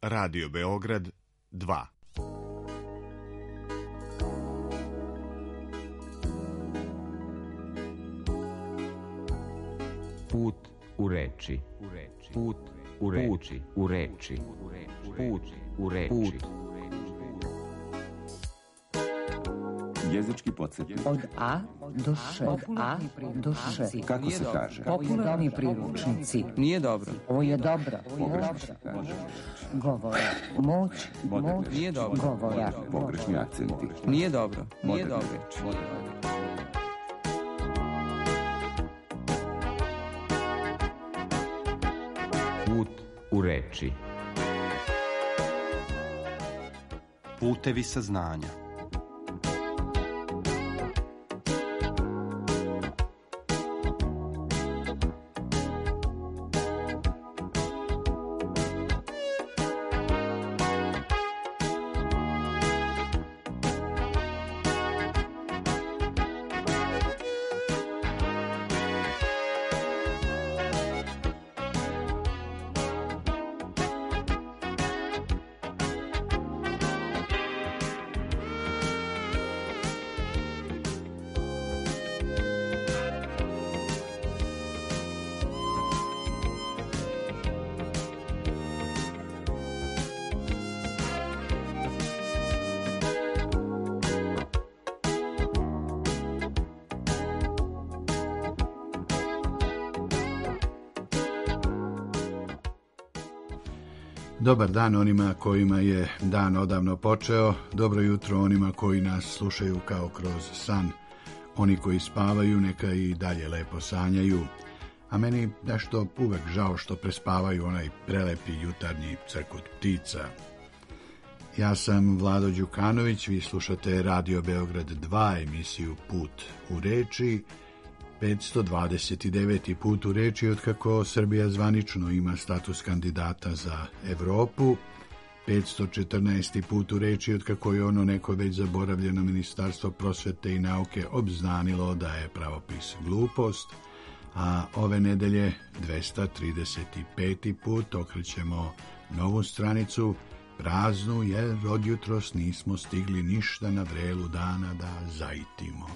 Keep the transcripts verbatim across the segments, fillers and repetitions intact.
Radio Beograd dva. Put u reči. Put u reči. U reči. Put u reči. Jezički podsjetnik. Od A do Š. Od A do Š. Kako se kaže? Popularni priručnici. Nije dobro. Ovo je dobro. Pogrešno se kaže. Govora. Moć. Moć. Nije dobro. Govora. Pogrešni akcenti. Nije dobro. Nije Moderna dobro. reč. Put u reči. Putevi saznanja. Dobar dan onima kojima je dan odavno počeo, dobro jutro onima koji nas slušaju kao kroz san. Oni koji spavaju neka i dalje lepo sanjaju, a meni nešto uvek žao što prespavaju onaj prelepi jutarnji crkut ptica. Ja sam Vlado Đukanović, vi slušate Radio Beograd dva, emisiju Put u reči, petsto dvadeset deveti put u reči otkako Srbija zvanično ima status kandidata za Evropu, petsto četrnaesti put u reči otkako je ono neko već zaboravljeno Ministarstvo prosvete i nauke obznanilo da je pravopis glupost, a ove nedelje dvesta trideset peti put okrećemo novu stranicu, praznu jer od jutros nismo stigli ništa na vrelu dana da zaitimo.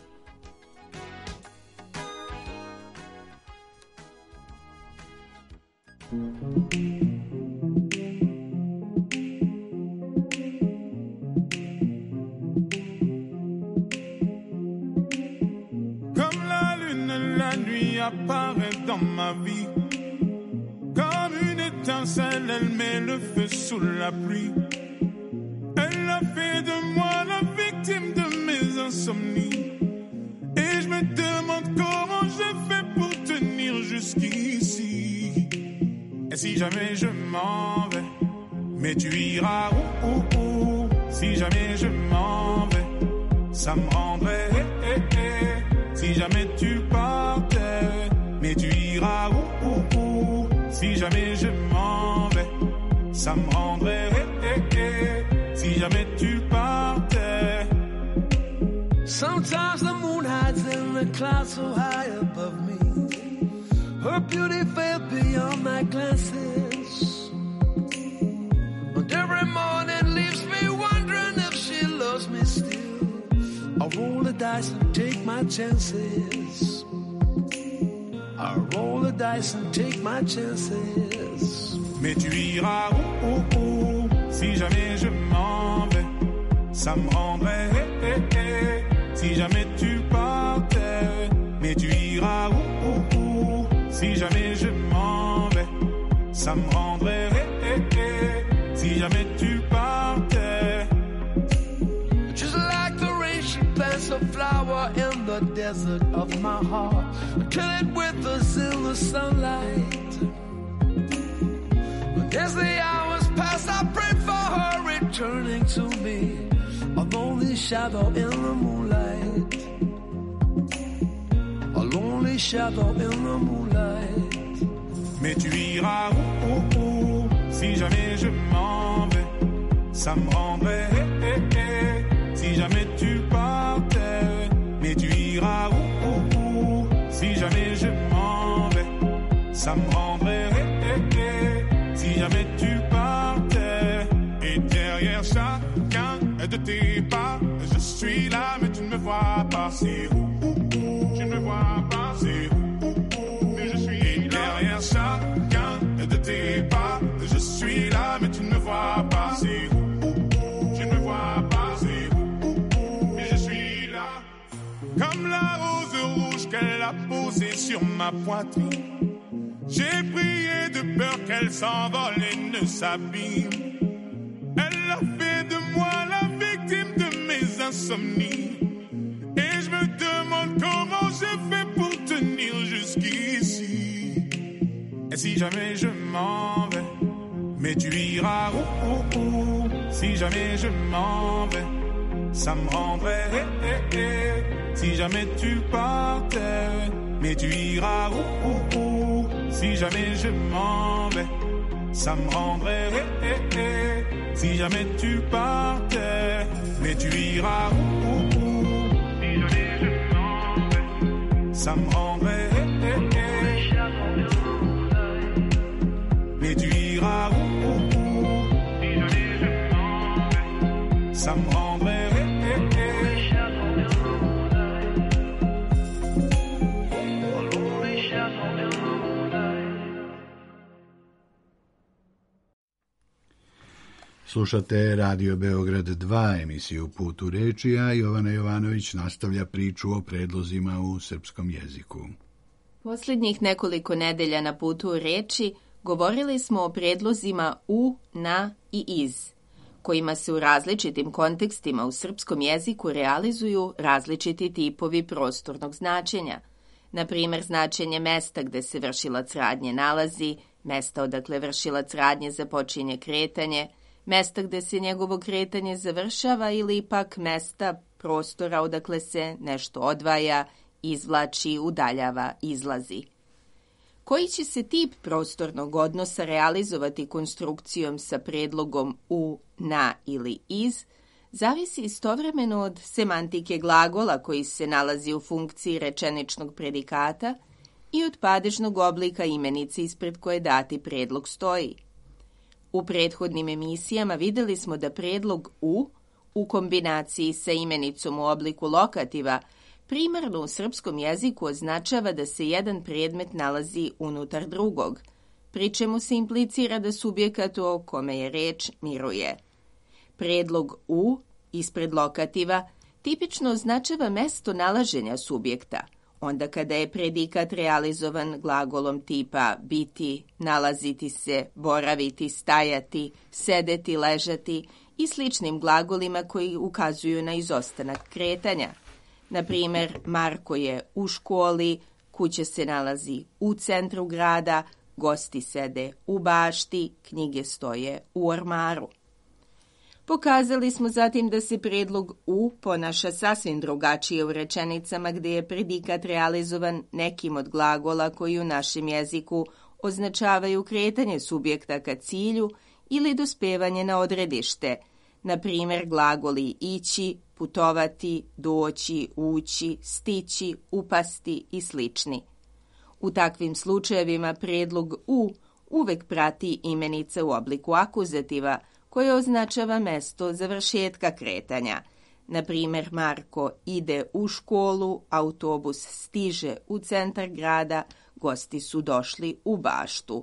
Comme la lune, la nuit apparaît dans ma vie. Comme une étincelle, elle met le feu sous la pluie. Elle a fait de moi la victime de mes insomnies. Et je me demande comment j'ai fait pour tenir jusqu'ici. Et si jamais je m'en vais, mais tu iras où, où, où. Si jamais je m'en vais, ça me rendrait eh, eh, eh. Si jamais tu partais, mais tu iras où, où, où. Si jamais je m'en vais, ça me rendrait eh, eh, eh. Si jamais tu partais. Sometimes the moon hides in the clouds so high above me. Her beauty fell beyond my glances. But every morning leaves me wondering if she loves me still. I roll the dice and take my chances. I roll the dice and take my chances. Mais tu iras où, où, où. Si jamais je m'en vais, ça me rendrait eh, eh, eh. Si jamais tu partais, mais tu iras où, où, où. Si jamais je m'en vais, ça me rendrait eh, eh, eh. Si jamais tu partais. Just like the rain, she plants a flower in the desert of my heart, until it withers in the sunlight. But as the hours pass, I pray for her returning to me, a lonely shadow in the moonlight. A lonely shadow in the moonlight. Mais tu iras où, où, où. Si jamais je m'en vais, ça me rendrait eh, eh, eh. Si jamais tu partais, mais tu iras où, où, où. Si jamais je m'en vais, ça me rendrait eh, eh, eh. Si jamais tu partais. de tes pas. Je suis là, mais tu ne me vois pas. C'est où, où, où, tu ne me vois pas. C'est où, où, où, mais je suis et derrière chacun de tes pas. Je suis là, mais tu ne me vois pas. C'est où, où, où, tu ne me vois pas. C'est où, où, où, mais je suis là. Comme la rose rouge qu'elle a posée sur ma poitrine. J'ai prié de peur qu'elle s'envole et ne s'abîme. Elle a fait de moi la victime de mes insomnies. Et je me demande comment je fais pour tenir jusqu'ici. Et si jamais je m'en vais, mais tu iras où, où, où. Si jamais je m'en vais, ça me rendrait eh, eh, eh. Si jamais tu partais, mais tu iras où, où, où. Si jamais je m'en vais, ça me rendrait eh, eh, eh. Si jamais tu partais, mais tu iras où, où, où. Si jamais je m'en vais, ça me rendrait eh, eh, eh. Mais tu iras où, où, où. Si jamais je m'en vais, ça me rendrait eh, eh, eh. Slušate Radio Beograd dva, emisiju Put u reči, a Jovana Jovanović nastavlja priču o predlozima u srpskom jeziku. Posljednjih nekoliko nedelja na Putu u reči govorili smo o predlozima u, na i iz, kojima se u različitim kontekstima u srpskom jeziku realizuju različiti tipovi prostornog značenja. Na primjer, značenje mesta gde se vršilac radnje nalazi, mesta odakle vršilac radnje započinje kretanje, mesta gde se njegovo kretanje završava ili ipak mesta prostora odakle se nešto odvaja, izvlači, udaljava, izlazi. Koji će se tip prostornog odnosa realizovati konstrukcijom sa predlogom u, na ili iz, zavisi istovremeno od semantike glagola koji se nalazi u funkciji rečeničnog predikata i od padežnog oblika imenice ispred koje dati predlog stoji. U prethodnim emisijama vidjeli smo da predlog u, u kombinaciji sa imenicom u obliku lokativa, primarno u srpskom jeziku označava da se jedan predmet nalazi unutar drugog, pri čemu se implicira da subjekat o kome je reč miruje. Predlog u, ispred lokativa, tipično označava mesto nalaženja subjekta, onda kada je predikat realizovan glagolom tipa biti, nalaziti se, boraviti, stajati, sedeti, ležati i sličnim glagolima koji ukazuju na izostanak kretanja. Na primjer, Marko je u školi, kuća se nalazi u centru grada, gosti sede u bašti, knjige stoje u ormaru. Pokazali smo zatim da se predlog u ponaša sasvim drugačije u rečenicama gdje je predikat realizovan nekim od glagola koji u našem jeziku označavaju kretanje subjekta ka cilju ili dospevanje na odredište, na primjer glagoli ići, putovati, doći, ući, stići, upasti i slični. U takvim slučajevima predlog u uvek prati imenica u obliku akuzativa, koje označava mesto završetka kretanja. Na primjer, Marko ide u školu, autobus stiže u centar grada, gosti su došli u baštu.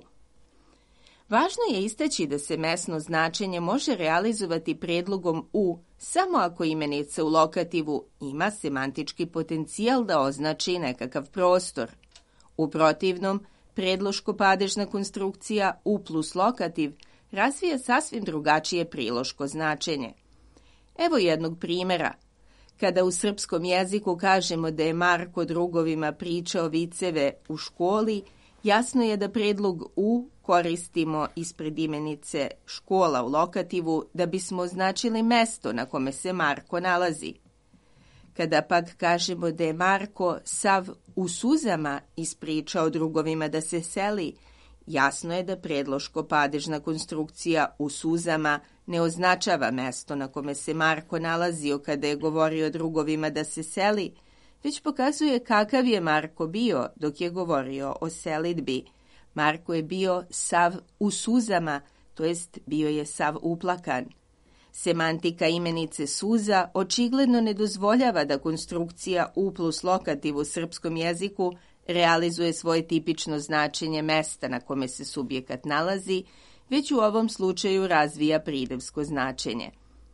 Važno je istaći da se mesno značenje može realizovati predlogom u samo ako imenica u lokativu ima semantički potencijal da označi nekakav prostor. U protivnom, predloško-padežna konstrukcija u plus lokativ razvija sasvim drugačije priloško značenje. Evo jednog primjera. Kada u srpskom jeziku kažemo da je Marko drugovima pričao viceve u školi, jasno je da predlog u koristimo ispred imenice škola u lokativu da bismo označili mesto na kome se Marko nalazi. Kada pak kažemo da je Marko sav u suzama ispričao drugovima da se seli, jasno je da predloško-padežna konstrukcija u suzama ne označava mesto na kome se Marko nalazio kada je govorio drugovima da se seli, već pokazuje kakav je Marko bio dok je govorio o selidbi. Marko je bio sav u suzama, to jest bio je sav uplakan. Semantika imenice suza očigledno ne dozvoljava da konstrukcija u plus lokativ u srpskom jeziku realizuje svoje tipično značenje mesta na kome se subjekat nalazi, već u ovom slučaju razvija pridevsko značenje.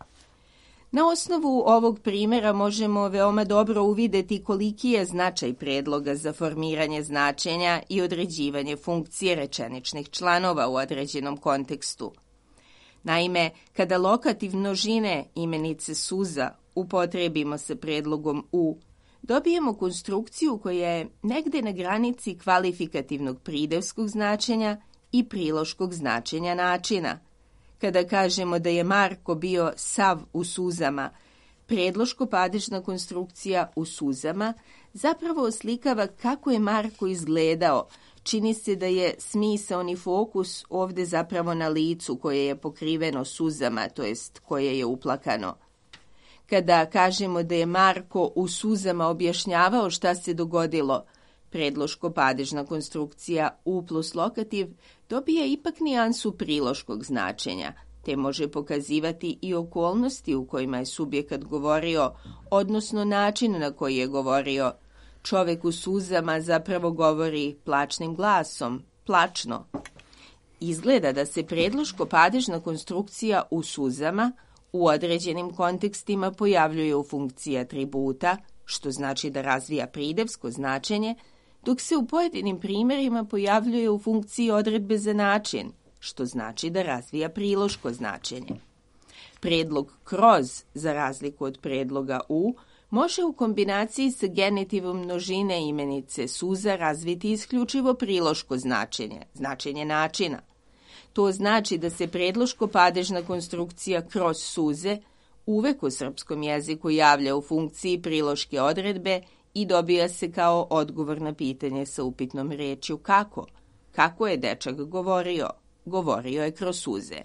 Na osnovu ovog primjera možemo veoma dobro uvidjeti koliki je značaj predloga za formiranje značenja i određivanje funkcije rečeničnih članova u određenom kontekstu. Naime, kada lokativ množine imenice suza upotrijebimo sa predlogom u, dobijemo konstrukciju koja je negde na granici kvalifikativnog pridevskog značenja i priloškog značenja načina. Kada kažemo da je Marko bio sav u suzama, predloško-padežna konstrukcija u suzama zapravo oslikava kako je Marko izgledao. Čini se da je smisaoni fokus ovdje zapravo na licu koje je pokriveno suzama, to jest koje je uplakano. Kada kažemo da je Marko u suzama objašnjavao šta se dogodilo, predloško-padežna konstrukcija u plus lokativ dobija ipak nijansu priloškog značenja, te može pokazivati i okolnosti u kojima je subjekat govorio, odnosno način na koji je govorio. Čovek u suzama zapravo govori plačnim glasom, plačno. Izgleda da se predloško-padežna konstrukcija u suzama u određenim kontekstima pojavljuje u funkciji atributa, što znači da razvija pridevsko značenje, dok se u pojedinim primjerima pojavljuje u funkciji odredbe za način, što znači da razvija priloško značenje. Predlog kroz, za razliku od predloga u, može u kombinaciji sa genitivom množine imenice suza razviti isključivo priloško značenje, značenje načina. To znači da se predloško-padežna konstrukcija kroz suze uvek u srpskom jeziku javlja u funkciji priloške odredbe i dobija se kao odgovor na pitanje sa upitnom rečju kako. Kako je dečak govorio? Govorio je kroz suze.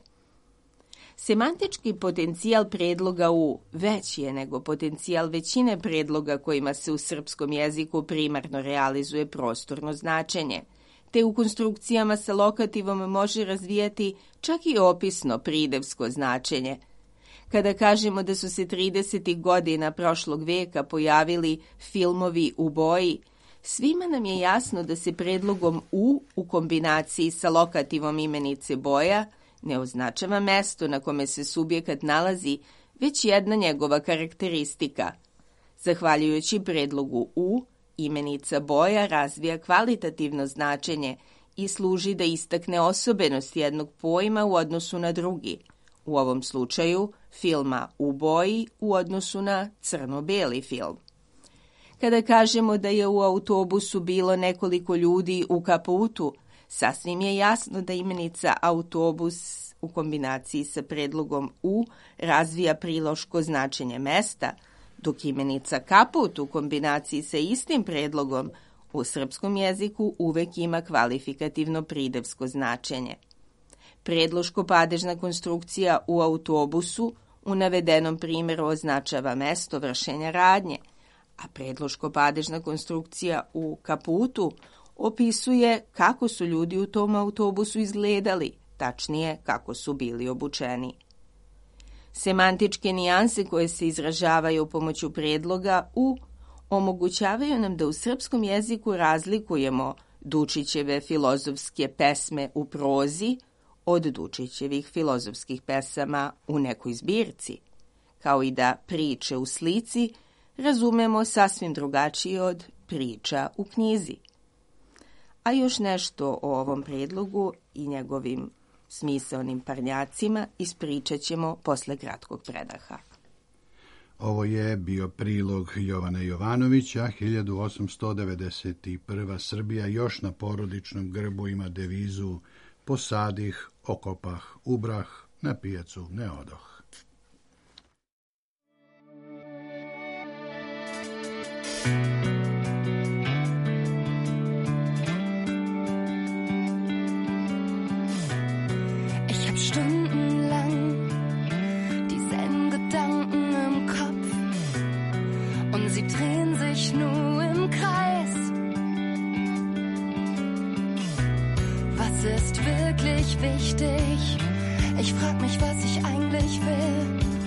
Semantički potencijal predloga u veći je nego potencijal većine predloga kojima se u srpskom jeziku primarno realizuje prostorno značenje, te u konstrukcijama sa lokativom može razvijati čak i opisno pridevsko značenje. Kada kažemo da su se tridesetih godina prošlog veka pojavili filmovi u boji, svima nam je jasno da se predlogom u u kombinaciji sa lokativom imenice boja ne označava mesto na kome se subjekat nalazi, već jedna njegova karakteristika. Zahvaljujući predlogu u, imenica boja razvija kvalitativno značenje i služi da istakne osobenost jednog pojma u odnosu na drugi, u ovom slučaju filma u boji u odnosu na crno-beli film. Kada kažemo da je u autobusu bilo nekoliko ljudi u kaputu, sasvim je jasno da imenica autobus u kombinaciji sa predlogom u razvija priloško značenje mesta, dok imenica kaput u kombinaciji sa istim predlogom u srpskom jeziku uvek ima kvalifikativno pridevsko značenje. Predloško-padežna konstrukcija u autobusu u navedenom primjeru označava mesto vršenja radnje, a predloško-padežna konstrukcija u kaputu opisuje kako su ljudi u tom autobusu izgledali, tačnije kako su bili obučeni. Semantičke nijanse koje se izražavaju pomoću predloga u omogućavaju nam da u srpskom jeziku razlikujemo Dučićeve filozofske pesme u prozi od Dučićevih filozofskih pesama u nekoj zbirci, kao i da priče u slici razumemo sasvim drugačije od priča u knjizi. A još nešto o ovom predlogu i njegovim smisaonim parnjacima ispričat ćemo posle kratkog predaha. Ovo je bio prilog Jovana Jovanovića, hiljadu osamsto devedeset prva. Srbija još na porodičnom grbu ima devizu posadih, okopah, ubrah, na pijacu ne odoh. Ich hab stundenlang dieselben Gedanken im Kopf und sie drehen sich nur im Kreis. Was ist wirklich wichtig? Ich frag mich, was ich eigentlich will.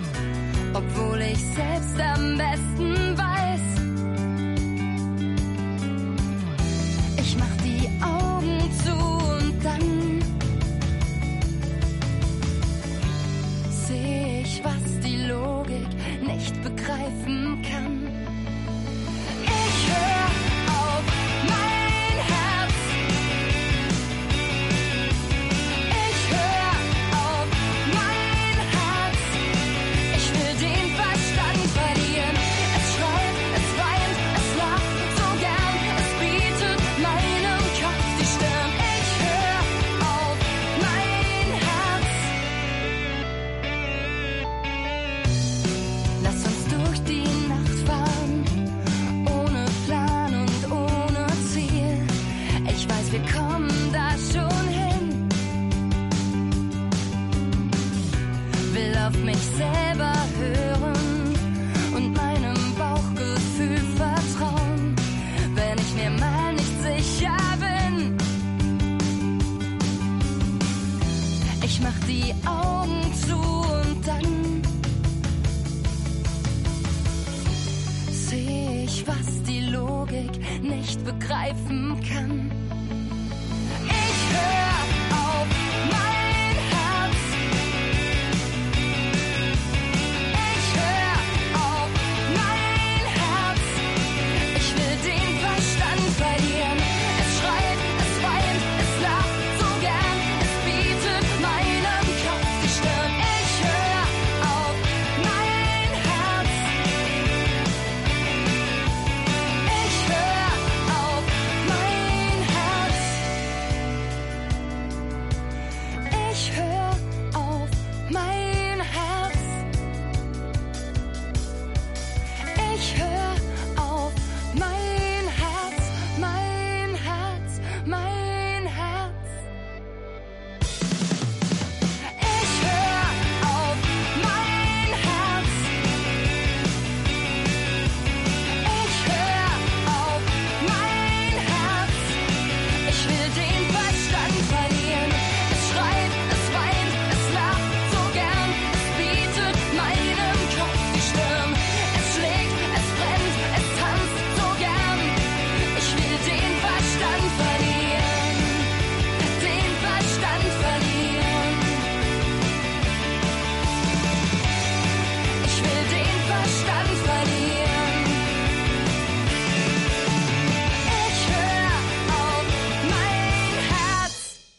auf mich selber hören und meinem Bauchgefühl vertrauen, wenn ich mir mal nicht sicher bin. Ich mach die Augen zu und dann seh ich, was die Logik nicht begreifen kann. Ich hör auf mein Herz. Ich hör auf mein Herz. Ich will den Verstand verlieren. Es schreit, es weint, es lacht so gern. Es bietet meinem Kopf die Stirn. Ich hör auf mein Herz. Ich hör auf mein Herz. Ich hör auf mein Herz. Ich hör auf mein Herz, mein Herz, mein Herz. Ich hör auf mein Herz. Ich hör auf mein Herz. Ich will den Verstand verlieren. Es schreit, es weint, es lacht so gern. Es bietet meinem Kopf die Stirn. Es schlägt, es brennt, es tanzt so gern. Ich will den Verstand verlieren. Den Verstand verlieren. Ich will den Verstand verlieren. Ich hör auf mein Herz.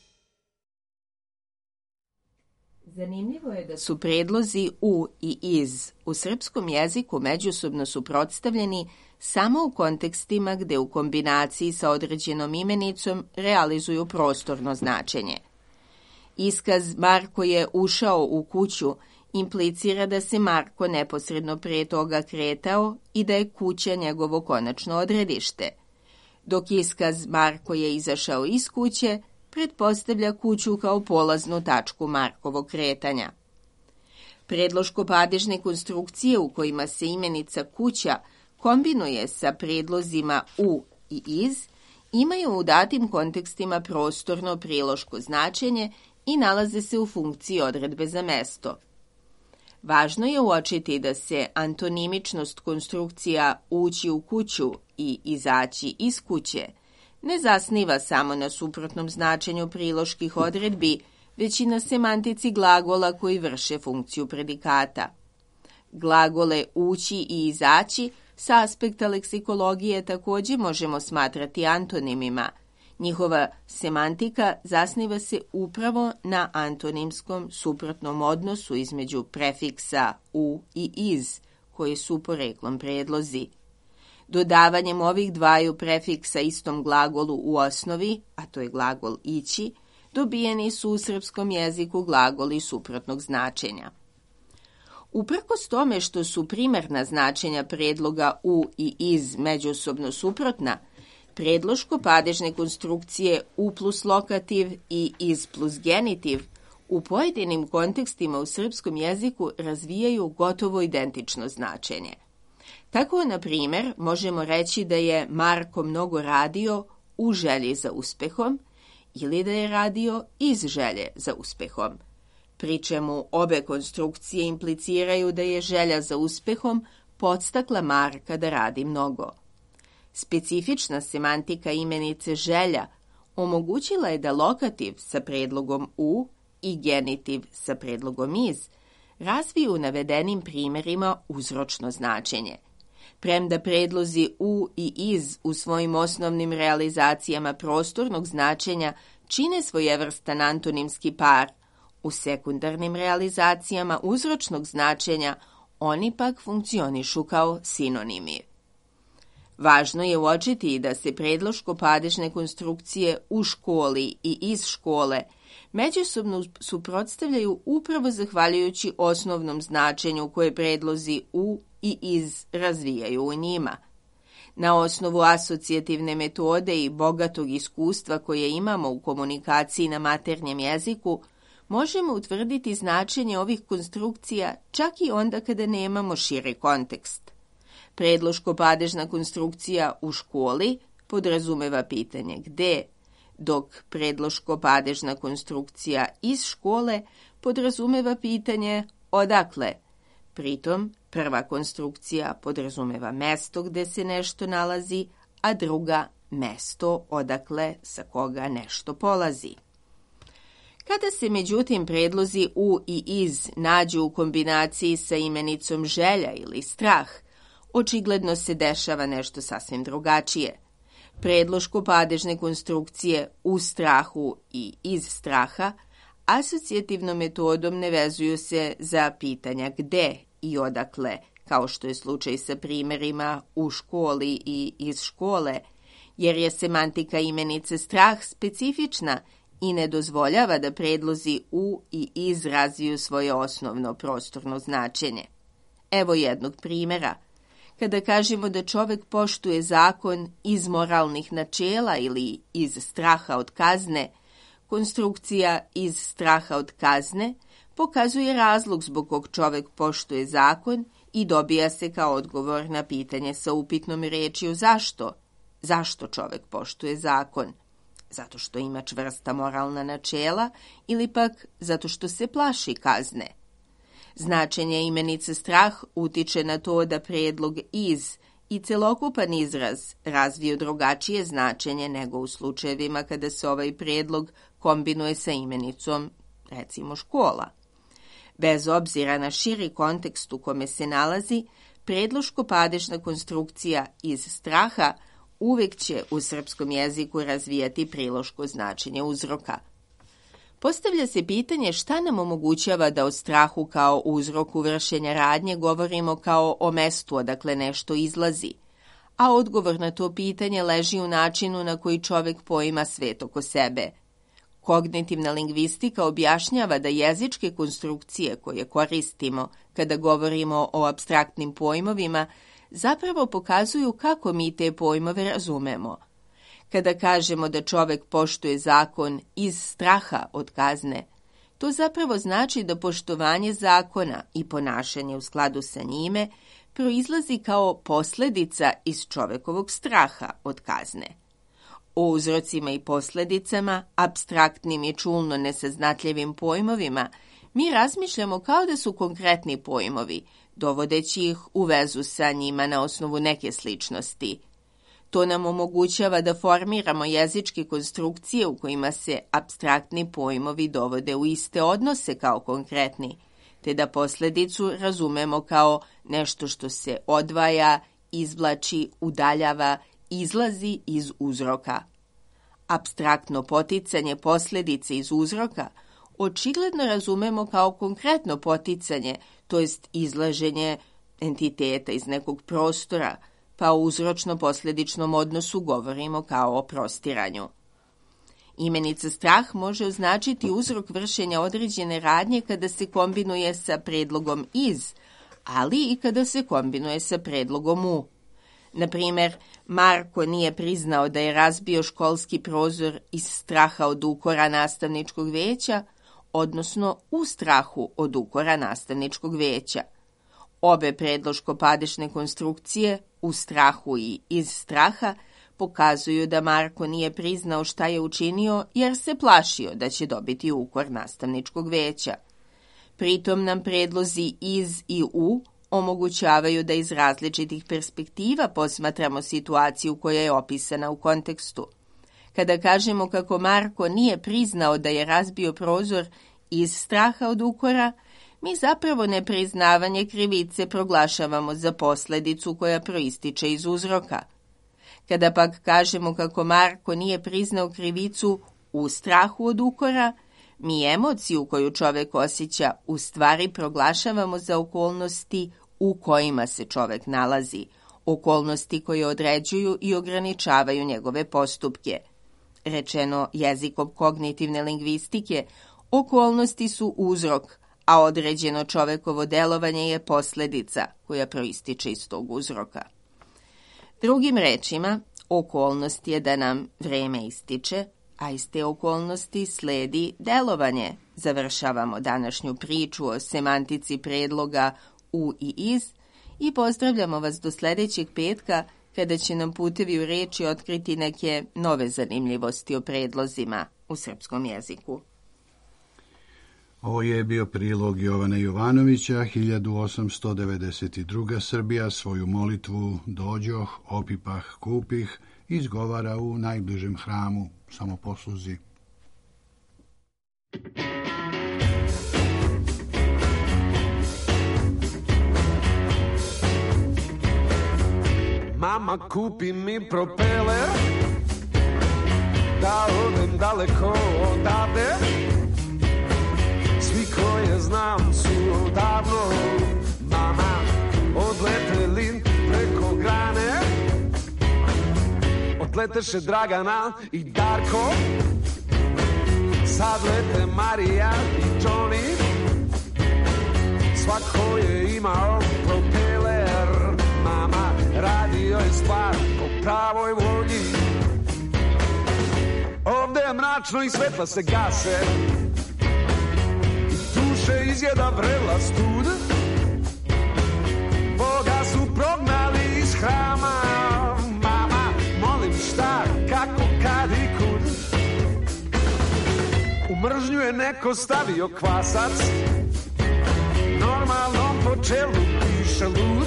Zanimljivo je da su predlozi u i iz u srpskom jeziku međusobno suprotstavljeni samo u kontekstima gde u kombinaciji sa određenom imenicom realizuju prostorno značenje. Iskaz Marko je ušao u kuću implicira da se Marko neposredno pre toga kretao i da je kuća njegovo konačno odredište, dok iskaz Marko je izašao iz kuće pretpostavlja kuću kao polaznu tačku Markovog kretanja. Predloško-padežne konstrukcije u kojima se imenica kuća kombinuje sa predlozima u i iz imaju u datim kontekstima prostorno priloško značenje i nalaze se u funkciji odredbe za mesto. Važno je uočiti da se antonimičnost konstrukcija ući u kuću i izaći iz kuće ne zasniva samo na suprotnom značenju priloških odredbi, već i na semantici glagola koji vrše funkciju predikata. Glagole ući i izaći sa aspekta leksikologije također možemo smatrati antonimima. Njihova semantika zasniva se upravo na antonimskom suprotnom odnosu između prefiksa u i iz, koji su poreklom predlozi. Dodavanjem ovih dvaju prefiksa istom glagolu u osnovi, a to je glagol ići, dobijeni su u srpskom jeziku glagoli suprotnog značenja. Uprkos tome što su primarna značenja predloga u i iz međusobno suprotna, predloško-padežne konstrukcije u plus lokativ i iz plus genitiv u pojedinim kontekstima u srpskom jeziku razvijaju gotovo identično značenje. Tako, na primjer, možemo reći da je Marko mnogo radio u želji za uspehom ili da je radio iz želje za uspehom, pri čemu obe konstrukcije impliciraju da je želja za uspehom podstakla Marka da radi mnogo. Specifična semantika imenice želja omogućila je da lokativ sa predlogom u i genitiv sa predlogom iz razviju u navedenim primjerima uzročno značenje. Premda predlozi u i iz u svojim osnovnim realizacijama prostornog značenja čine svojevrstan antonimski par, u sekundarnim realizacijama uzročnog značenja oni pak funkcionišu kao sinonimi. Važno je uočiti da se predloško-padežne konstrukcije u školi i iz škole međusobno suprotstavljaju upravo zahvaljujući osnovnom značenju koje predlozi u i iz razvijaju u njima. Na osnovu asocijativne metode i bogatog iskustva koje imamo u komunikaciji na maternjem jeziku, možemo utvrditi značenje ovih konstrukcija čak i onda kada nemamo širi kontekst. Predloško-padežna konstrukcija u školi podrazumeva pitanje gde, dok predloško-padežna konstrukcija iz škole podrazumeva pitanje odakle. Pritom, prva konstrukcija podrazumeva mesto gde se nešto nalazi, a druga mesto odakle sa koga nešto polazi. Kada se međutim predlozi u i iz nađu u kombinaciji sa imenicom želja ili strah, očigledno se dešava nešto sasvim drugačije. Predloško-padežne konstrukcije u strahu i iz straha asocijativnom metodom ne vezuju se za pitanja gde i odakle, kao što je slučaj sa primjerima u školi i iz škole, jer je semantika imenice strah specifična i ne dozvoljava da predlozi u i iz razviju svoje osnovno prostorno značenje. Evo jednog primjera. Kada kažemo da čovek poštuje zakon iz moralnih načela ili iz straha od kazne, konstrukcija iz straha od kazne pokazuje razlog zbog kog čovek poštuje zakon i dobija se kao odgovor na pitanje sa upitnom rečju zašto. Zašto čovek poštuje zakon? Zato što ima čvrsta moralna načela ili pak zato što se plaši kazne. Značenje imenice strah utiče na to da predlog iz i celokupan izraz razviju drugačije značenje nego u slučajevima kada se ovaj predlog kombinuje sa imenicom, recimo škola. Bez obzira na širi kontekst u kome se nalazi, predloško-padežna konstrukcija iz straha uvek će u srpskom jeziku razvijati priloško značenje uzroka. Postavlja se pitanje šta nam omogućava da o strahu kao uzroku vršenja radnje govorimo kao o mestu odakle nešto izlazi, a odgovor na to pitanje leži u načinu na koji čovek poima svet oko sebe. Kognitivna lingvistika objašnjava da jezičke konstrukcije koje koristimo kada govorimo o apstraktnim pojmovima zapravo pokazuju kako mi te pojmove razumemo. Kada kažemo da čovek poštuje zakon iz straha od kazne, to zapravo znači da poštovanje zakona i ponašanje u skladu sa njime proizlazi kao posljedica iz čovekovog straha od kazne. O uzrocima i posljedicama, apstraktnim i čulno nesaznatljivim pojmovima, mi razmišljamo kao da su konkretni pojmovi, dovodeći ih u vezu sa njima na osnovu neke sličnosti. To nam omogućava da formiramo jezičke konstrukcije u kojima se apstraktni pojmovi dovode u iste odnose kao konkretni, te da posljedicu razumemo kao nešto što se odvaja, izvlači, udaljava, izlazi iz uzroka. Apstraktno poticanje posljedice iz uzroka očigledno razumemo kao konkretno poticanje, to jest izlaženje entiteta iz nekog prostora, pa u uzročno-posljedičnom odnosu govorimo kao o prostiranju. Imenica strah može označiti uzrok vršenja određene radnje kada se kombinuje sa predlogom iz, ali i kada se kombinuje sa predlogom u. Na primjer, Marko nije priznao da je razbio školski prozor iz straha od ukora nastavničkog veća, odnosno u strahu od ukora nastavničkog veća. Obe predloško-padešne konstrukcije, u strahu i iz straha, pokazuju da Marko nije priznao šta je učinio jer se plašio da će dobiti ukor nastavničkog veća. Pritom nam predlozi iz i u omogućavaju da iz različitih perspektiva posmatramo situaciju koja je opisana u kontekstu. Kada kažemo kako Marko nije priznao da je razbio prozor iz straha od ukora, mi zapravo nepriznavanje krivice proglašavamo za posljedicu koja proističe iz uzroka. Kada pak kažemo kako Marko nije priznao krivicu u strahu od ukora, mi emociju koju čovek osjeća u stvari proglašavamo za okolnosti u kojima se čovek nalazi, okolnosti koje određuju i ograničavaju njegove postupke. Rečeno jezikom kognitivne lingvistike, okolnosti su uzrok, a određeno čovekovo delovanje je posljedica koja proističe iz tog uzroka. Drugim rečima, okolnost je da nam vreme ističe, a iz te okolnosti sledi delovanje. Završavamo današnju priču o semantici predloga u i iz i pozdravljamo vas do sljedećeg petka kada će nam putevi u reči otkriti neke nove zanimljivosti o predlozima u srpskom jeziku. Ovo je bio prilog Jovana Jovanovića, hiljadu osamsto devedeset druga. Srbija svoju molitvu dođoh, opipah, kupih, izgovara u najbližem hramu, samoposluzi. Mama, kupi mi propeler, da odem daleko odavde. Svi koje znam su odavno, mama, odleteli preko grane. Odleteše Dragana i Darko, sad lete Marija i Johnny. Svako je imao propeler, mama, radio je stvar po pravoj volji. Ovde je mračno i svetla se gase, duše izjeda vrela stud. Boga su prognali iz hrama, mama, molim šta, kako, kad i kud. U mržnju je neko stavio kvasac, normalnom po čelu piše lud.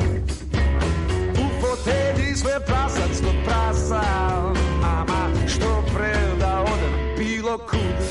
U fotelji sve prasac do prasa, mama, što pre da odem bilo kud.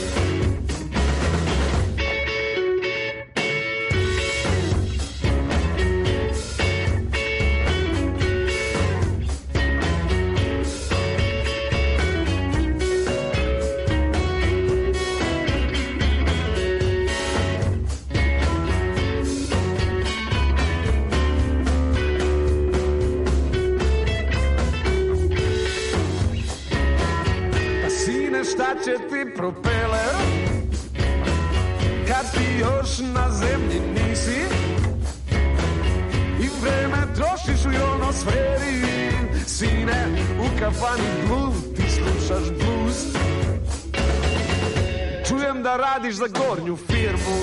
Šta će ti propeler kad ti još na zemlji nisi i vreme trošiš u ionosferi? Sine, u kafani Blue ti slušaš blues. Čujem da radiš za gornju firmu,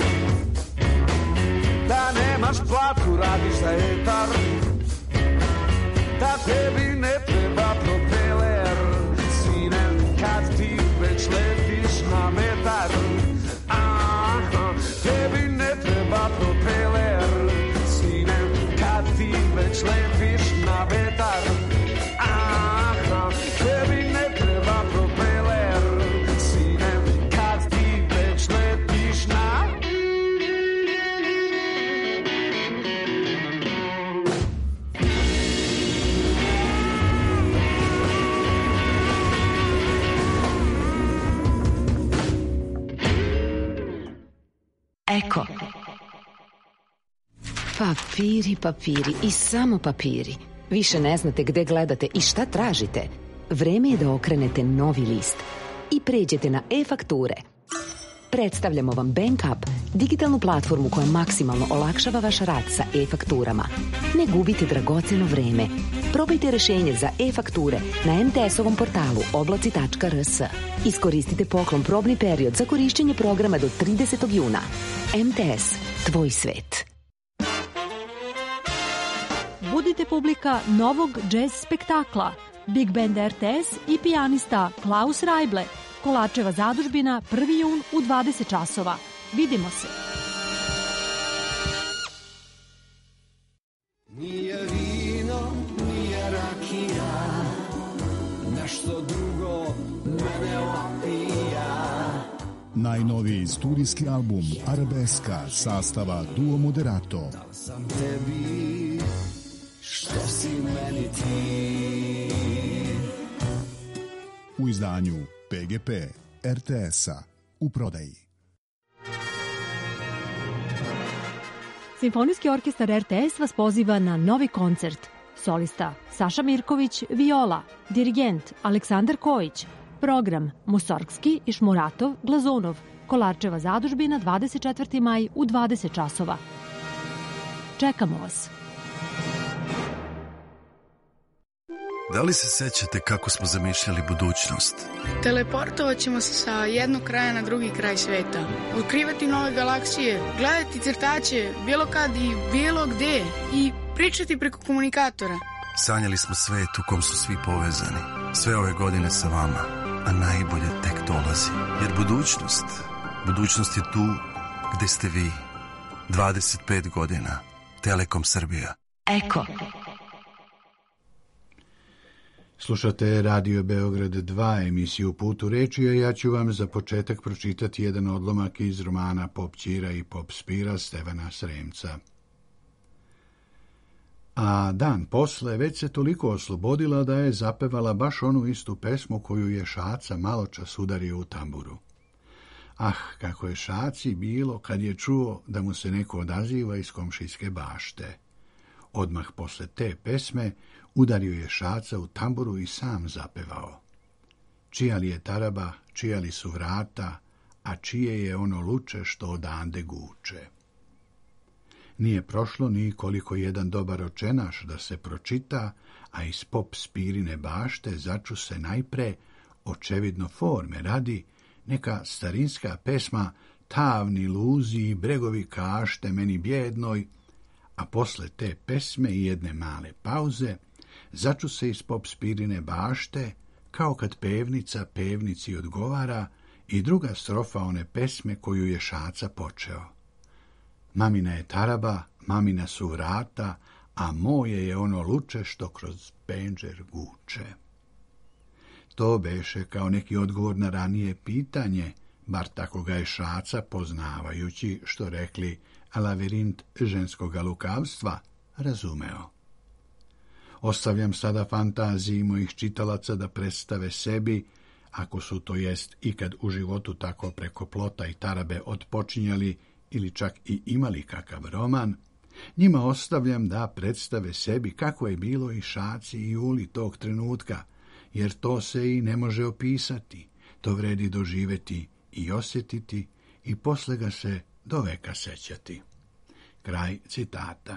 da nemaš platu, radiš za etar, da tebi ne treba propeler. Sine, kad ti već letiš na metar, aha, tebi ne treba propeler. Sine, kad ti već letiš na metar, aha, tebi ne treba propeler. Sine, kad ti već letiš na... Eko. Papiri, papiri i samo papiri. Više ne znate gde gledate i šta tražite. Vreme je da okrenete novi list i pređete na e-fakture. Predstavljamo vam BankUp, digitalnu platformu koja maksimalno olakšava vaš rad sa e-fakturama. Ne gubite dragoceno vreme. Probajte rešenje za e-fakture na em te es-ovom portalu oblaci tačka er es. Iskoristite poklon probni period za korišćenje programa do tridesetog juna. em te es, tvoj svet. Budite publika novog džez spektakla. Big Band er te es i pijanista Klaus Rajble. Kolačeva zadužbina prvi jun u dvadeset časova. Vidimo se. Nije vino, nije rakija, nešto drugo mene opija. Najnoviji studijski album Arabeska sastava Duo Moderato. Dal sam tebi, što si meni ti. U izdanju pe ge pe er te es-a u prodaji. Simfonijski orkestar er te es vas poziva na novi koncert. Solista Saša Mirković, viola, dirigent Aleksandar Kojić, program Musorgski i Šmuratov, Glazunov, Kolarčeva zadužbina dvadeset četvrti maj u dvadeset časova. Čekamo vas. Da li se sećate kako smo zamišljali budućnost? Teleportovat ćemo se sa jednog kraja na drugi kraj sveta. Otkrivati nove galaksije, gledati crtaće, bilo kad i bilo gde i pričati preko komunikatora. Sanjali smo svet u kom su svi povezani. Sve ove godine sa vama, a najbolje tek dolazi. Jer budućnost, budućnost je tu gde ste vi. dvadeset pet godina. Telekom Srbija. Eko. Slušate Radio Beograd dva, emisiju Put u reči, a ja ću vam za početak pročitati jedan odlomak iz romana Pop Ćira i Pop Spira Stevana Sremca. A dan posle već se toliko oslobodila da je zapevala baš onu istu pesmu koju je Šaca maločas udario u tamburu. Ah, kako je Šaci bilo kad je čuo da mu se neko odaziva iz komšijske bašte. Odmah posle te pesme udario je Šaca u tamburu i sam zapevao. Čija li je taraba, čija li su vrata, a čije je ono luče što odande guče. Nije prošlo ni koliko jedan dobar očenaš da se pročita, a iz Pop Spirine bašte začu se najpre, očevidno forme radi, neka starinska pesma Tavni luzi i bregovi kašte meni bjednoj, a posle te pesme i jedne male pauze začu se iz Pop Spirine bašte, kao kad pevnica pevnici odgovara, i druga strofa one pesme koju je Šaca počeo. Mamina je taraba, mamina su vrata, a moje je ono luče što kroz penđer guče. To beše kao neki odgovor na ranije pitanje, bar tako ga je Šaca, poznavajući, što rekli, lavirint ženskoga lukavstva, razumeo. Ostavljam sada fantaziji mojih čitalaca da predstave sebi, ako su to jest ikad u životu tako preko plota i tarabe otpočinjali ili čak i imali kakav roman, njima ostavljam da predstave sebi kako je bilo i Šaci i Juli tog trenutka, jer to se i ne može opisati, to vredi doživeti i osjetiti i posle ga se do veka sećati. Kraj citata.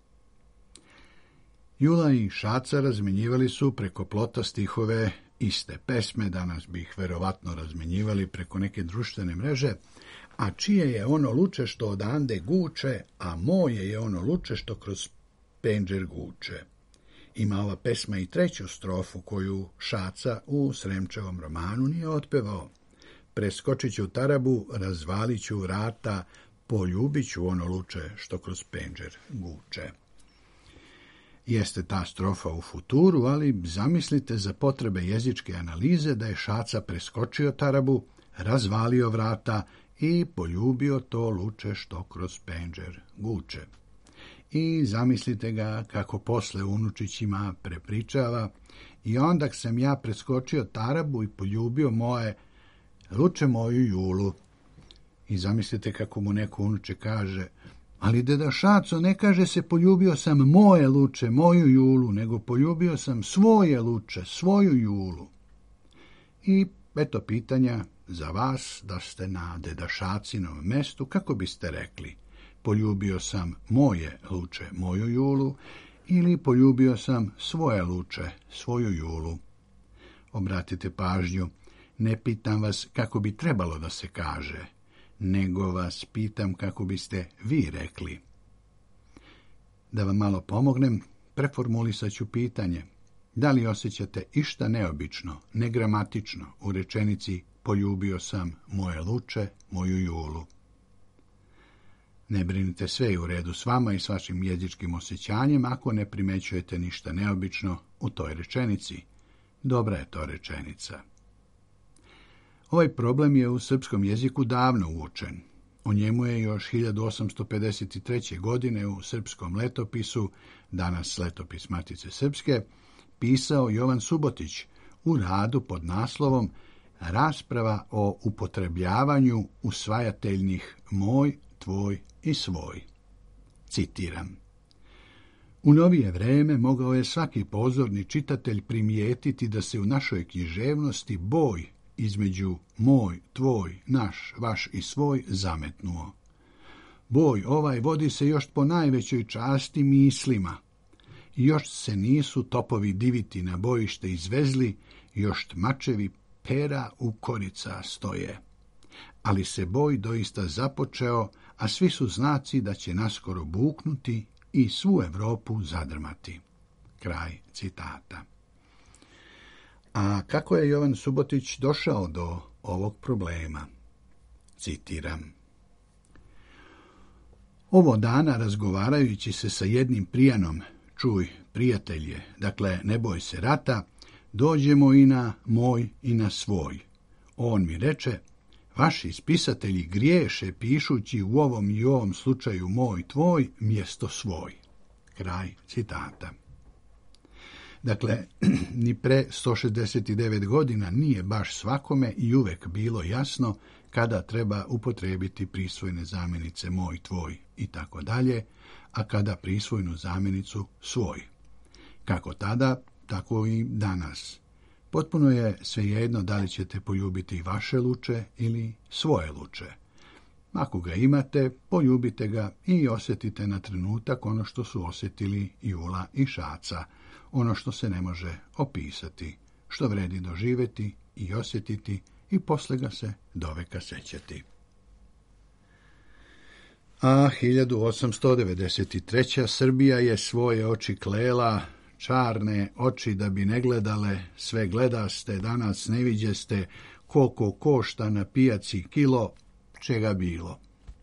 Jula i Šaca razmenjivali su preko plota stihove iste pesme, danas bi ih verovatno razmenjivali preko neke društvene mreže, a čije je ono luče što odande guče, a moje je ono luče što kroz penđer guče. Ima ova pesma i treću strofu koju Šaca u Sremčevom romanu nije otpevao. Preskočit ću tarabu, razvalit ću vrata, poljubit ću ono luče što kroz penđer guče. Jeste ta strofa u futuru, ali zamislite za potrebe jezičke analize da je Šaca preskočio tarabu, razvalio vrata i poljubio to luče što kroz penđer guče. I zamislite ga kako posle unučićima prepričava: i onda sam ja preskočio tarabu i poljubio moje luče moju Julu. I zamislite kako mu neko unuče kaže: ali deda Šaco, ne kaže se poljubio sam moje luče, moju Julu, nego poljubio sam svoje luče, svoju Julu. I eto pitanja za vas da ste na deda Šacinom mestu, kako biste rekli: poljubio sam moje luče, moju Julu, ili poljubio sam svoje luče, svoju Julu. Obratite pažnju, ne pitam vas kako bi trebalo da se kaže, nego vas pitam kako biste vi rekli. Da vam malo pomognem, preformulisat ću pitanje: da li osjećate išta neobično, negramatično u rečenici poljubio sam moje luče, moju Julu? Ne brinite, sve je u redu s vama i s vašim jezičkim osjećanjem ako ne primećujete ništa neobično u toj rečenici. Dobra je to rečenica. Ovaj problem je u srpskom jeziku davno uočen. O njemu je još hiljadu osamsto pedeset treće. godine u srpskom letopisu, danas letopis Matice Srpske, pisao Jovan Subotić u radu pod naslovom Rasprava o upotrebljavanju usvajateljnih moj, tvoj i svoj. Citiram: u novije vreme mogao je svaki pozorni čitatelj primijetiti da se u našoj književnosti boj između moj, tvoj, naš, vaš i svoj zametnuo. Boj ovaj vodi se još po najvećoj časti mislima, još se nisu topovi diviti na bojište izvezli, još tmačevi pera u korica stoje. Ali se boj doista započeo, a svi su znaci da će naskoro buknuti i svu Evropu zadrmati. Kraj citata. A kako je Jovan Subotić došao do ovog problema? Citiram. Ovo dana, razgovarajući se sa jednim prijanom, čuj, prijatelje, dakle, ne boj se rata, dođemo i na moj i na svoj. On mi reče, vaši spisatelji griješe pišući u ovom i ovom slučaju moj, tvoj, mjesto svoj. Kraj citata. Dakle, ni pre sto šezdeset devet godina nije baš svakome i uvek bilo jasno kada treba upotrijebiti prisvojne zamjenice moj, tvoj i tako dalje, a kada prisvojnu zamjenicu svoj. Kako tada, tako i danas. Potpuno je svejedno da li ćete poljubiti vaše luče ili svoje luče. Ako ga imate, poljubite ga i osjetite na trenutak ono što su osjetili Jula i Šaca, ono što se ne može opisati, što vredi doživjeti i osjetiti i posle ga se doveka sećati. A hiljadu osamsto devedeset treće. Srbija je svoje oči klela, čarne oči da bi ne gledale, sve gledaste, danas ne viđeste, koliko košta na pijaci kilo, čega bilo.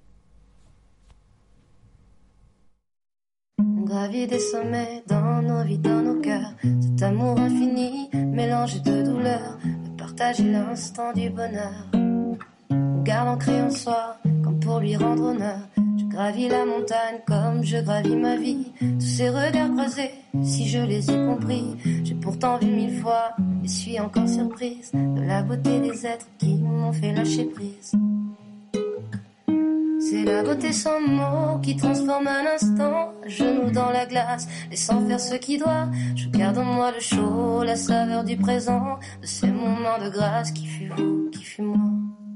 Gravi des sommets dans nos vies, dans nos cœurs, cet amour infini, mélange de douleur, de partager l'instant du bonheur. Garde ancré en soi, comme pour lui rendre honneur, je gravis la montagne comme je gravis ma vie. Tous ces regards croisés, si je les ai compris, j'ai pourtant vu mille fois et suis encore surprise de la beauté des êtres qui m'ont fait lâcher prise. C'est la beauté sans mots qui transforme un instant, genoux dans la glace, laissant faire ce qui doit. Je garde en moi le chaud, la saveur du présent, de ces moments de grâce qui fut vous, qui fut moi.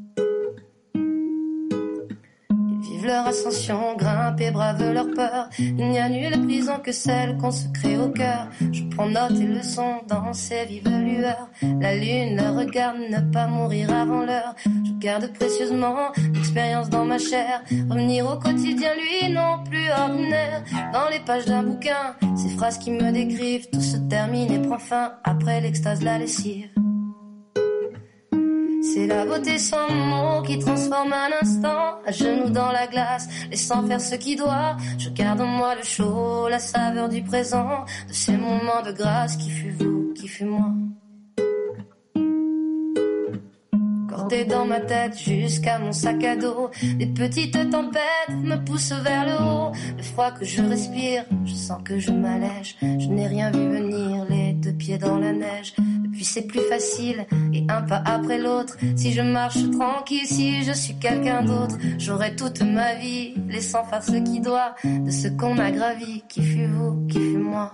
Ils vivent leur ascension, grimpent et bravent leur peur. Il n'y a nulle prison que celle qu'on se crée au cœur. Je prends note et leçon dans ces vives lueurs. La lune leur regarde, ne pas mourir avant l'heure. Je garde précieusement l'expérience dans ma chair. Revenir au quotidien, lui, non plus ordinaire. Dans les pages d'un bouquin, ces phrases qui me décrivent, tout se termine et prend fin après l'extase, la lessive. C'est la beauté sans mots qui transforme un instant, à genoux dans la glace, laissant faire ce qui doit. Je garde en moi le chaud, la saveur du présent, de ces moments de grâce qui fut vous, qui fut moi. Cordé dans ma tête jusqu'à mon sac à dos, les petites tempêtes me poussent vers le haut. Le froid que je respire, je sens que je m'allège. Je n'ai rien vu venir, les deux pieds dans la neige. Puis c'est plus facile, et un pas après l'autre. Si je marche tranquille, si je suis quelqu'un d'autre, j'aurai toute ma vie, laissant faire ce qui doit, de ce qu'on a gravi, qui fut vous, qui fut moi.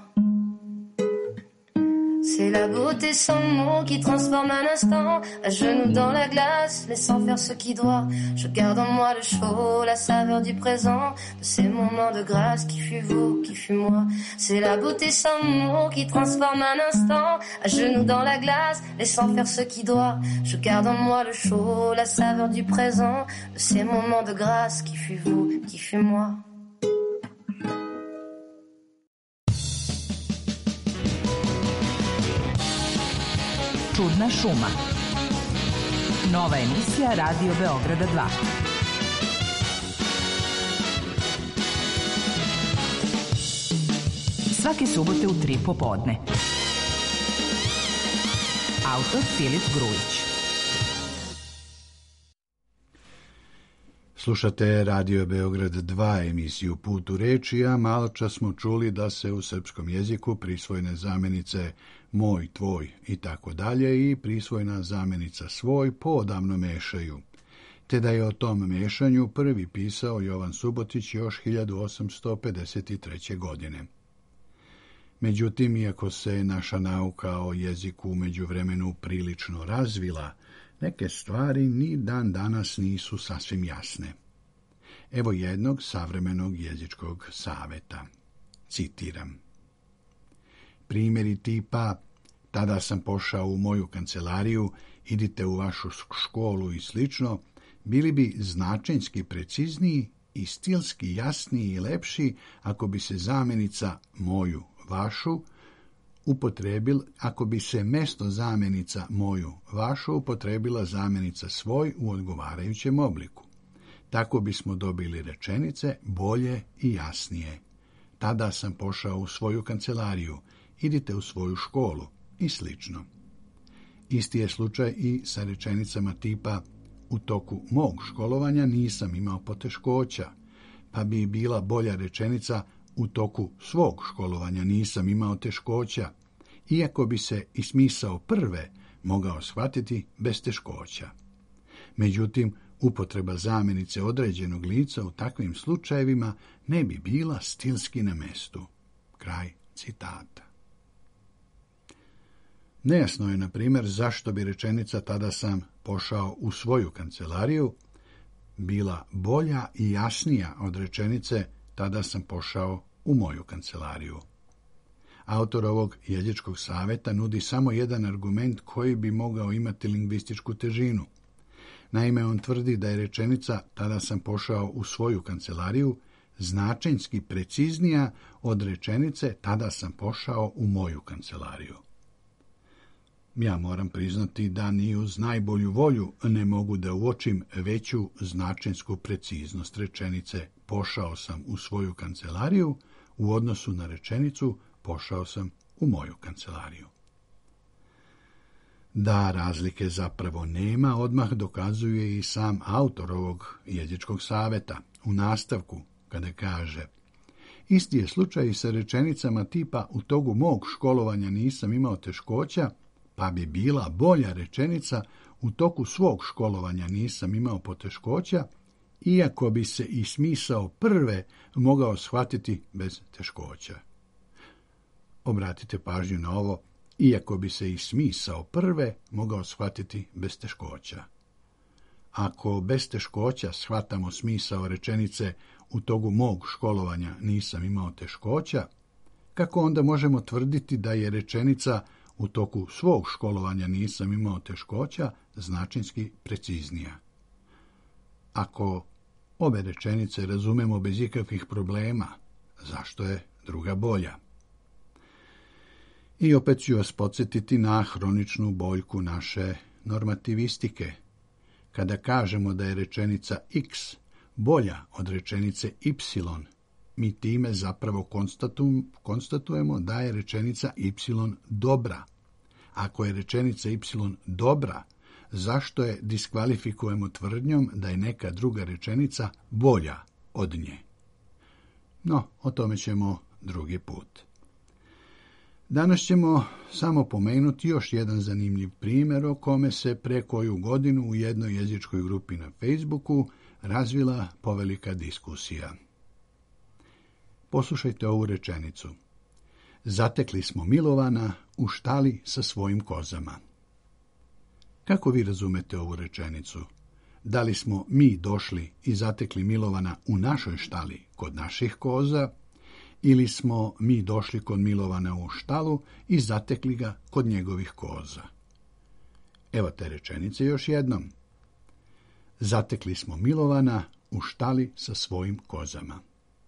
C'est la beauté sans mots qui transforme un instant, à genoux dans la glace, laissant faire ce qui doit. Je garde en moi le chaud, la saveur du présent, de ces moments de grâce qui fut vous, qui fut moi. C'est la beauté sans mots qui transforme un instant, à genoux dans la glace, laissant faire ce qui doit. Je garde en moi le chaud, la saveur du présent, de ces moments de grâce qui fut vous, qui fut moi. Čudna šuma. Nova emisija Radio Beograda dva. Svake subote u tri popodne. Autor Filip Grujić. Slušate Radio Beograd dva, emisiju Put u reči, a malo čas smo čuli da se u srpskom jeziku prisvojne zamjenice moj, tvoj i tako dalje i prisvojna zamjenica svoj poodavno mešaju, te da je o tom mešanju prvi pisao Jovan Subotić još hiljadu osamsto pedeset treće. godine. Međutim, iako se naša nauka o jeziku u međuvremenu prilično razvila, neke stvari ni dan danas nisu sasvim jasne. Evo jednog savremenog jezičkog saveta. Citiram. primjeri tipa tada sam pošao u moju kancelariju, idite u vašu školu i slično, bili bi značenjski precizniji i stilski jasniji i lepši ako bi se zamjenica moju, vašu, upotrebil, ako bi se mesto zamjenica moju, vašu upotrebila zamjenica svoj u odgovarajućem obliku. Tako bismo dobili rečenice bolje i jasnije. Tada sam pošao u svoju kancelariju, idite u svoju školu i slično. Isti je slučaj i sa rečenicama tipa u toku mog školovanja nisam imao poteškoća, pa bi bila bolja rečenica u toku svog školovanja nisam imao teškoća, iako bi se i smisao prve mogao shvatiti bez teškoća. Međutim, upotreba zamjenice određenog lica u takvim slučajevima ne bi bila stilski na mestu. Kraj citata. Nejasno je, na primjer, zašto bi rečenica tada sam pošao u svoju kancelariju bila bolja i jasnija od rečenice tada sam pošao u moju kancelariju. Autor ovog jezičkog savjeta nudi samo jedan argument koji bi mogao imati lingvističku težinu. Naime, on tvrdi da je rečenica tada sam pošao u svoju kancelariju značenjski preciznija od rečenice tada sam pošao u moju kancelariju. Ja moram priznati da ni uz najbolju volju ne mogu da uočim veću značenjsku preciznost rečenice pošao sam u svoju kancelariju u odnosu na rečenicu pošao sam u moju kancelariju. Da razlike zapravo nema, odmah dokazuje i sam autor ovog jezičkog savjeta u nastavku kada kaže: isti je slučaj sa rečenicama tipa u toku mog školovanja nisam imao teškoća, pa bi bila bolja rečenica u toku svog školovanja nisam imao poteškoća, iako bi se i smisao prve mogao shvatiti bez teškoća. Obratite pažnju na ovo, iako bi se i smisao prve mogao shvatiti bez teškoća. Ako bez teškoća shvatamo smisao rečenice u toku mog školovanja nisam imao teškoća, kako onda možemo tvrditi da je rečenica u toku svog školovanja nisam imao teškoća značinski preciznija? Ako obe rečenice razumemo bez ikakvih problema, zašto je druga bolja? I opet ću vas podsjetiti na hroničnu boljku naše normativistike. Kada kažemo da je rečenica x bolja od rečenice y, mi time zapravo konstatujemo da je rečenica y dobra. Ako je rečenica y dobra, zašto je diskvalifikujemo tvrdnjom da je neka druga rečenica bolja od nje? No, o tome ćemo drugi put. Danas ćemo samo pomenuti još jedan zanimljiv primjer o kome se pre koju godinu u jednoj jezičkoj grupi na Facebooku razvila povelika diskusija. Poslušajte ovu rečenicu. Zatekli smo Milovana u štali sa svojim kozama. Kako vi razumete ovu rečenicu? Da li smo mi došli i zatekli Milovana u našoj štali kod naših koza, ili smo mi došli kod Milovana u štalu i zatekli ga kod njegovih koza? Evo te rečenice još jednom. Zatekli smo Milovana u štali sa svojim kozama.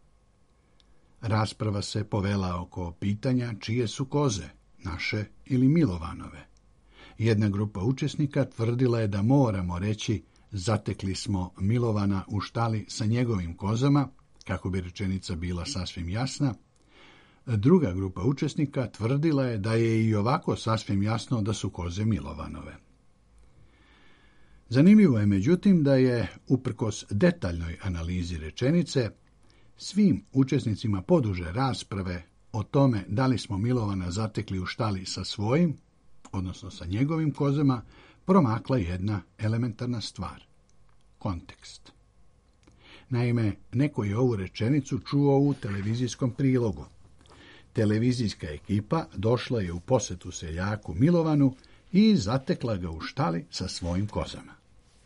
Rasprava se povela oko pitanja čije su koze, naše ili Milovanove. Jedna grupa učesnika tvrdila je da moramo reći zatekli smo Milovana u štali sa njegovim kozama, kako bi rečenica bila sasvim jasna. Druga grupa učesnika tvrdila je da je i ovako sasvim jasno da su koze Milovanove. Zanimljivo je međutim da je, uprkos detaljnoj analizi rečenice, svim učesnicima poduže rasprave o tome da li smo Milovana zatekli u štali sa svojim, odnosno sa njegovim kozama, promakla jedna elementarna stvar. Kontekst. Naime, neko je ovu rečenicu čuo u televizijskom prilogu. Televizijska ekipa došla je u posjetu seljaku Milovanu i zatekla ga u štali sa svojim kozama.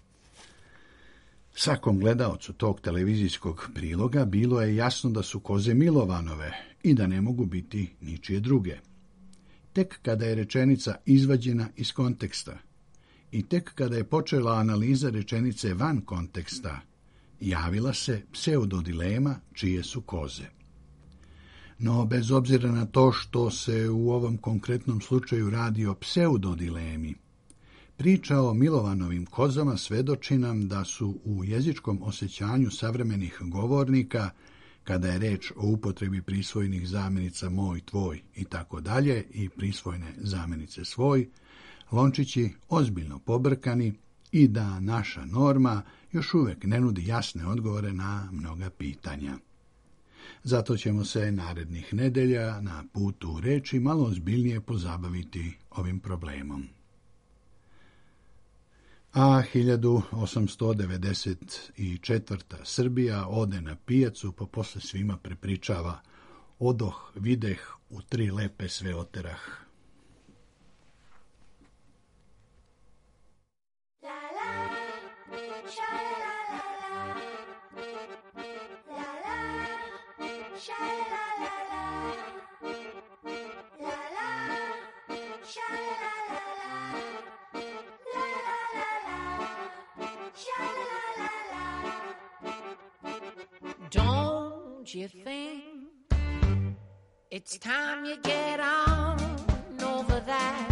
Svakom gledaocu tog televizijskog priloga bilo je jasno da su koze Milovanove i da ne mogu biti ničije druge. tek kada je rečenica izvađena iz konteksta i tek kada je počela analiza rečenice van konteksta, javila se pseudodilema čije su koze. No, bez obzira na to što se u ovom konkretnom slučaju radi o pseudodilemi, priča o Milovanovim kozama svedoči nam da su u jezičkom osjećanju savremenih govornika, kada je reč o upotrebi prisvojnih zamjenica moj, tvoj i tako dalje i prisvojne zamjenice svoj, lončići ozbiljno pobrkani i da naša norma još uvijek ne nudi jasne odgovore na mnoga pitanja. Zato ćemo se narednih nedelja na putu u reči malo ozbiljnije pozabaviti ovim problemom. A hiljadu osamsto devedeset četvrta. Srbija ode na pijacu, pa posle svima prepričava: odoh, videh, u tri lepe sve oterah. Don't you think it's time you get on over that?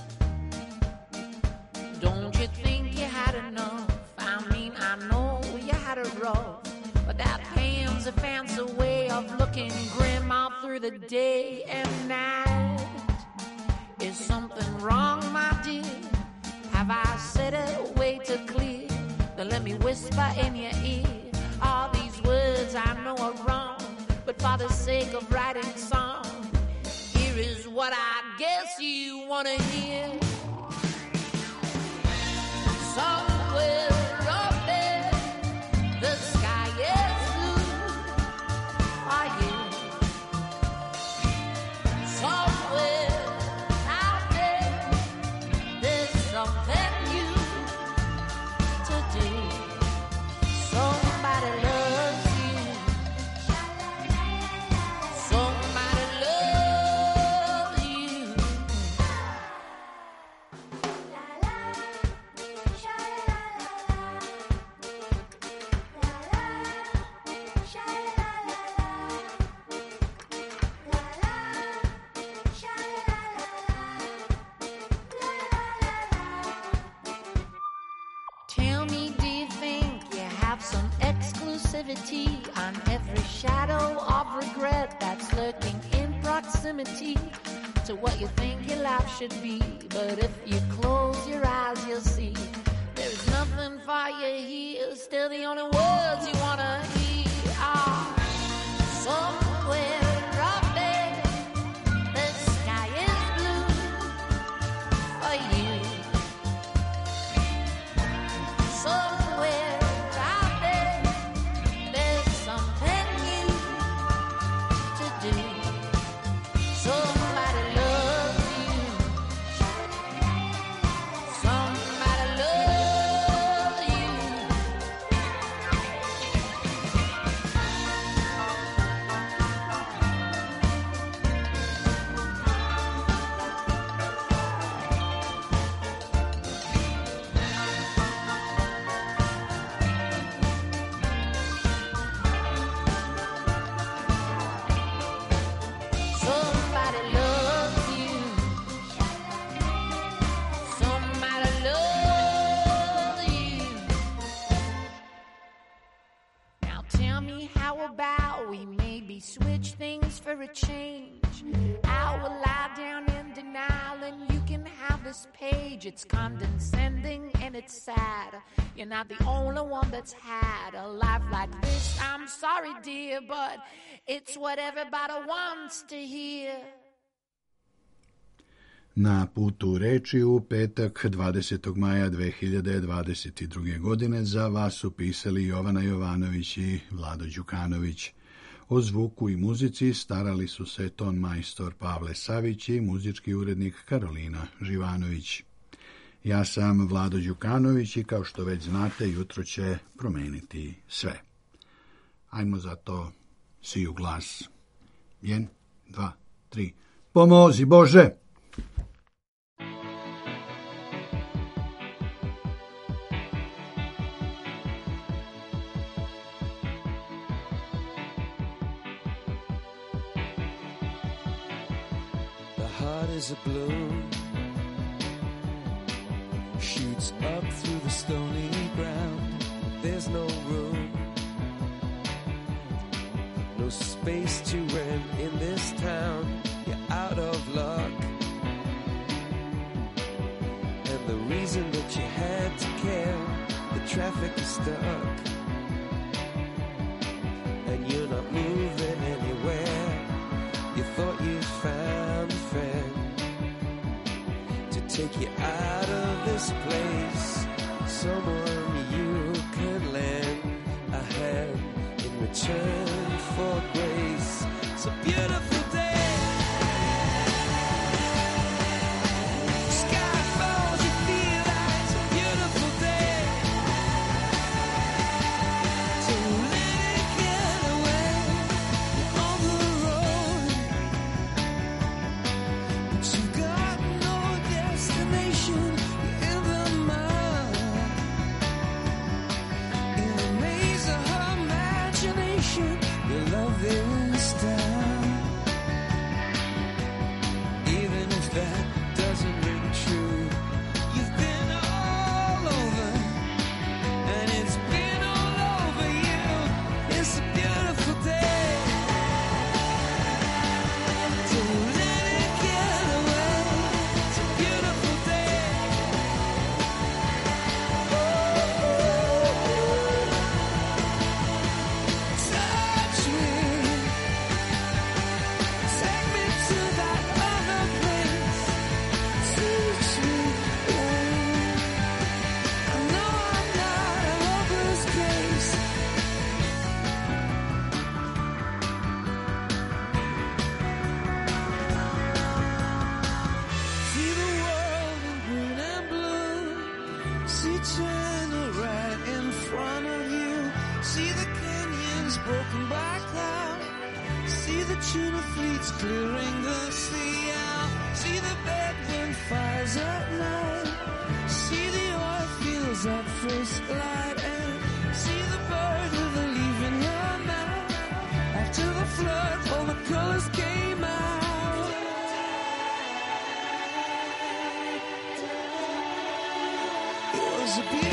Don't you think you had enough? I mean, I know you had it rough, but that pain's a fancy way of looking grim all through the day and night. Is something wrong, my dear? Have I said it way too clear? Then let me whisper in your ear. All these words I know are wrong, but for the sake of writing song, here is what I guess you want to hear. Somewhere up there, the sky is blue. Are you? Somewhere out there, there's something new to do. Somebody loves you. Somebody loves you. Tell me, do you think you have some exclusivity on every shadow of regret that's lurking in proximity to what you think your life should be? But if you close your eyes, you'll see there's nothing for you here. Still the only words you want to hear are somewhere up there, the sky is blue for you. Somewhere out there, there's something new to do. Somebody loves you. Somebody loves you. Somebody loves you. Somebody loves you. Now tell me, how about we maybe switch things for a change? I will lie down in denial and you can have this page. It's condescending and it's sad. You're not the only one that's had a life like this. I'm sorry, dear, but it's what everybody wants to hear. Na putu u reči u petak dvadesetog maja dve hiljade dvadeset druge. godine za vas su pisali Jovana Jovanović i Vlado Đukanović. O zvuku i muzici starali su se ton majstor Pavle Savić i muzički urednik Karolina Živanović. Ja sam Vlado Đukanović i kao što već znate, jutro će promeniti sve. Ajmo zato svi u glas. Jedan, dva, tri. Pomozi Bože! heart is a balloon, shoots up through the stony ground. There's no room, no space to rent in this town. You're out of luck, and the reason that you had to care, the traffic is stuck, and you're not moving anywhere. You thought you found a friend to take you out of this place, someone you could lend a hand in return for grace. It's a beautiful day. Sky falls, you feel like it's a beautiful day. So let it get away on the road, but you got no destination in the mind. In the maze of her imagination, your love is down. Even if that doesn't ring true, you've been all over, and it's been all over you. It's a beautiful day. Don't let it get away. It's a beautiful day. Touch me, take me to that other place. Teach me, babe. I know I'm not a hopeless case. See the world in green and blue. See China right in front of you. See the canyons broken by cloud. See the tuna fleets clearing the sea out. See the bedroom fires at night. See the oil fields at first light. And see the bird with a leaf in her mouth. After the flood, all the colors came out. It was a beautiful